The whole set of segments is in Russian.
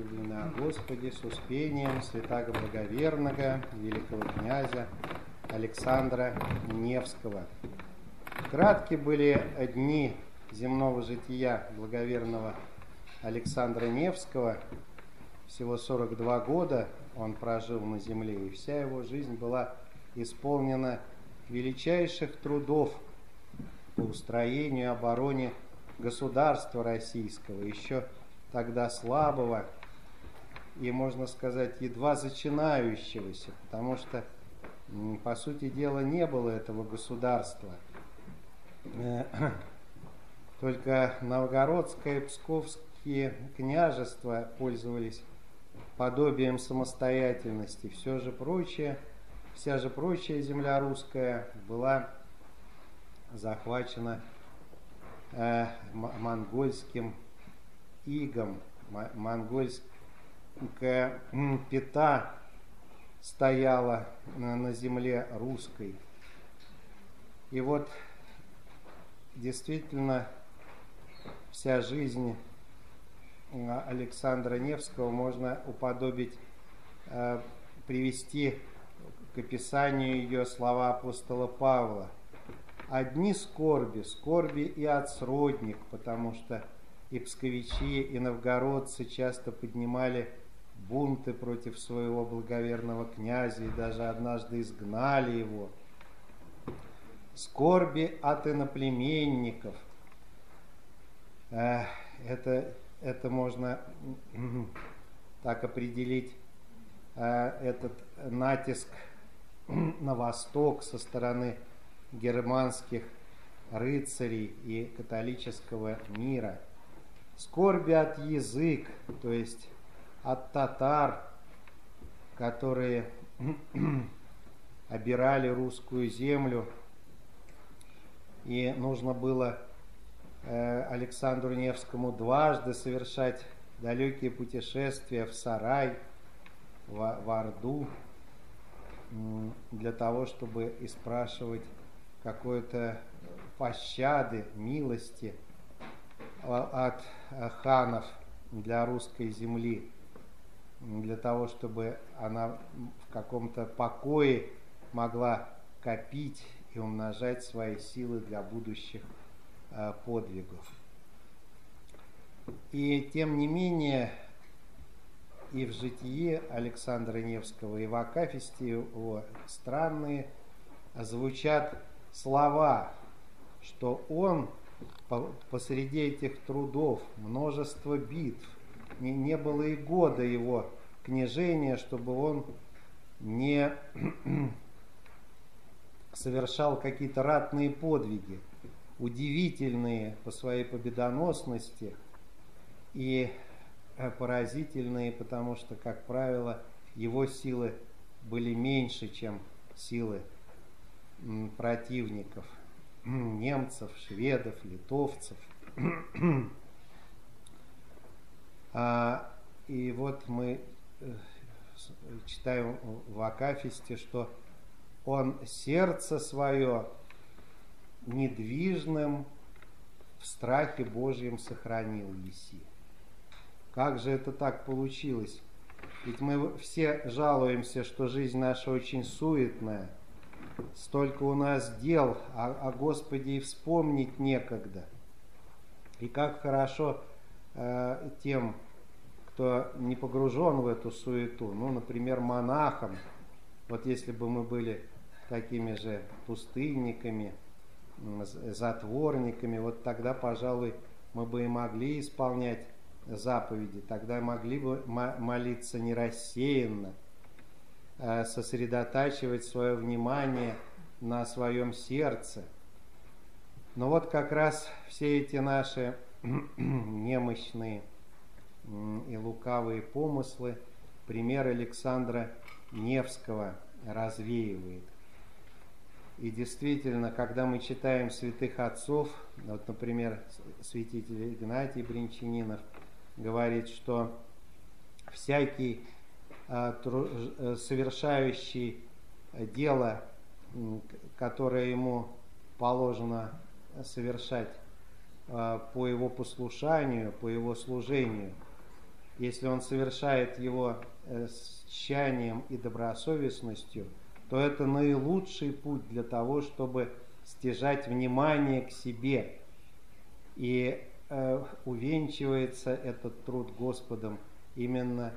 возлюбленные о Господе, с успением святаго благоверного великого князя Александра Невского. Кратки были дни земного жития благоверного Александра Невского. Всего 42 года он прожил на земле, и вся его жизнь была исполнена величайших трудов по устроению и обороне государства российского, еще тогда слабого и, можно сказать, едва зачинающегося, потому что, по сути дела, не было этого государства. Только новгородское и псковские княжества пользовались подобием самостоятельности. Вся же прочая земля русская была захвачена монгольским игом. Монгольская пята стояла на земле русской. И вот действительно вся жизнь Александра Невского можно уподобить, привести к описанию ее слова апостола Павла. «Одни скорби и от сродник», потому что и псковичи, и новгородцы часто поднимали бунты против своего благоверного князя и даже однажды изгнали его. «Скорби от иноплеменников». Это можно так определить, этот натиск на восток со стороны германских рыцарей и католического мира. Скорби от язык, то есть от татар, которые обирали русскую землю, и нужно было Александру Невскому дважды совершать далекие путешествия в Сарай, в Орду, для того, чтобы испрашивать какой-то пощады, милости от ханов для русской земли, для того, чтобы она в каком-то покое могла копить и умножать свои силы для будущих подвигов. И тем не менее, и в житии Александра Невского, и в акафисте его странные звучат слова, что он посреди этих трудов, множество битв, не было и года его княжения, чтобы он не совершал какие-то ратные подвиги, удивительные по своей победоносности и поразительные, потому что, как правило, его силы были меньше, чем силы противников, немцев, шведов, литовцев. И вот мы читаем в акафисте, что он сердце свое недвижным в страхе Божьем сохранил еси. Как же это так получилось? Ведь мы все жалуемся, что жизнь наша очень суетная, столько у нас дел, о Господе и вспомнить некогда. И как хорошо тем, кто не погружен в эту суету, например, монахам. Вот если бы мы были такими же пустынниками, затворниками, вот тогда, пожалуй, мы бы и могли исполнять заповеди, тогда могли бы молиться не рассеянно, сосредотачивать свое внимание на своем сердце. Но вот как раз все эти наши немощные и лукавые помыслы пример Александра Невского развеивает. И действительно, когда мы читаем святых отцов, вот, например, святитель Игнатий Брянчанинов говорит, что всякий совершающий дело, которое ему положено совершать по его послушанию, по его служению, если он совершает его с тщанием и добросовестностью, то это наилучший путь для того, чтобы стяжать внимание к себе. И увенчивается этот труд Господом именно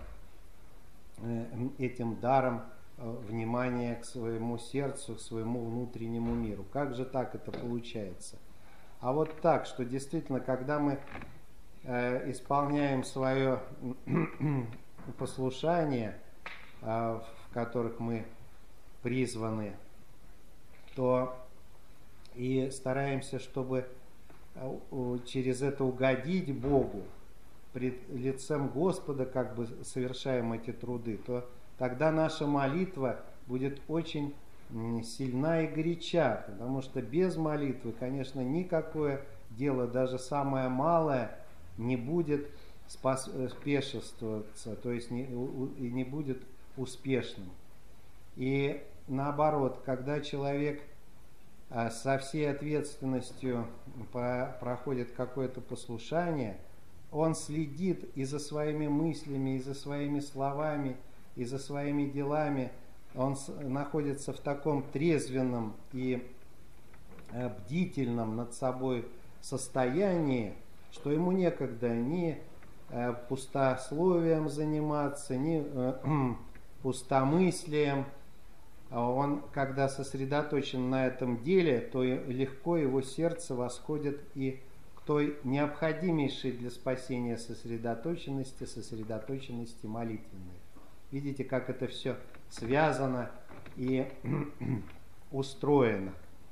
этим даром внимания к своему сердцу, к своему внутреннему миру. Как же так это получается? А вот так, что действительно, когда мы исполняем свое послушание, в которых мы призваны, то и стараемся, чтобы через это угодить Богу, пред лицем Господа как бы совершаем эти труды, то тогда наша молитва будет очень сильна и горяча, потому что без молитвы, конечно, никакое дело, даже самое малое, не будет спешествоваться, то есть не будет успешным. И наоборот, когда человек со всей ответственностью проходит какое-то послушание, он следит и за своими мыслями, и за своими словами, и за своими делами. Он находится в таком трезвенном и бдительном над собой состоянии, что ему некогда ни пустословием заниматься, ни пустомыслием. Он, когда сосредоточен на этом деле, то легко его сердце восходит и к той необходимейшей для спасения сосредоточенности молитвенной. Видите, как это все связано и устроено.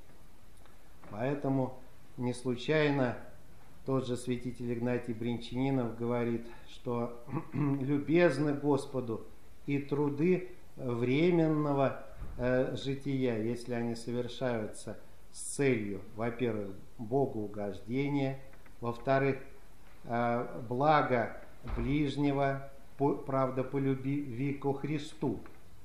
Поэтому не случайно тот же святитель Игнатий Бринчанинов говорит, что любезны Господу и труды временного жития, если они совершаются с целью, во-первых, Богу угождения, во-вторых, благо ближнего, правда, по любви ко Христу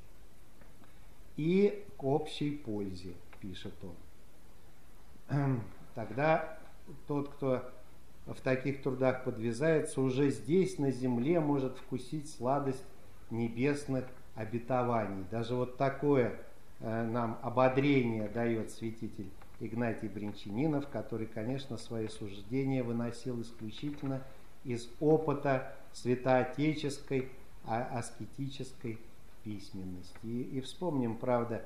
и к общей пользе, пишет он. Тогда тот, кто в таких трудах подвязается, уже здесь, на земле, может вкусить сладость небесных обетований. Даже вот такое нам ободрение дает святитель Игнатий Бринчанинов, который, конечно, свои суждения выносил исключительно из опыта святоотеческой, аскетической письменности. И вспомним, правда,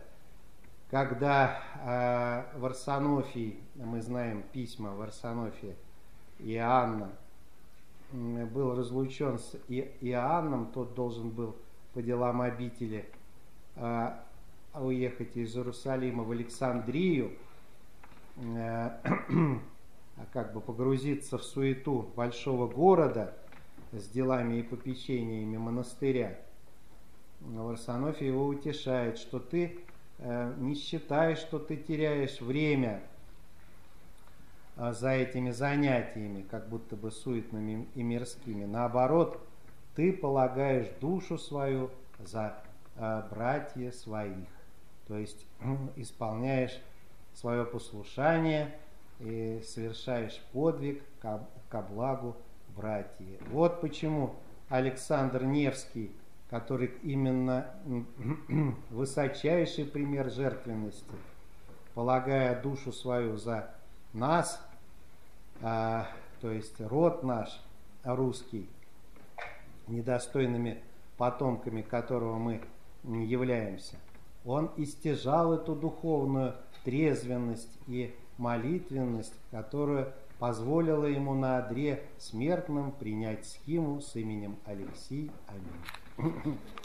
когда Варсонофий, мы знаем письма Варсонофия Иоанна, был разлучен с Иоанном, тот должен был по делам обители уехать из Иерусалима в Александрию, как бы погрузиться в суету большого города с делами и попечениями монастыря. Варсонофий его утешает, что ты не считай, что ты теряешь время за этими занятиями, как будто бы суетными и мирскими. Наоборот, ты полагаешь душу свою за братья своих, то есть исполняешь свое послушание и совершаешь подвиг ко благу братьев. Вот почему Александр Невский, который именно высочайший пример жертвенности, полагая душу свою за нас, то есть род наш русский, недостойными потомками которого мы являемся, он истяжал эту духовную трезвенность и молитвенность, которая позволила ему на одре смертном принять схиму с именем Алексий. Аминь.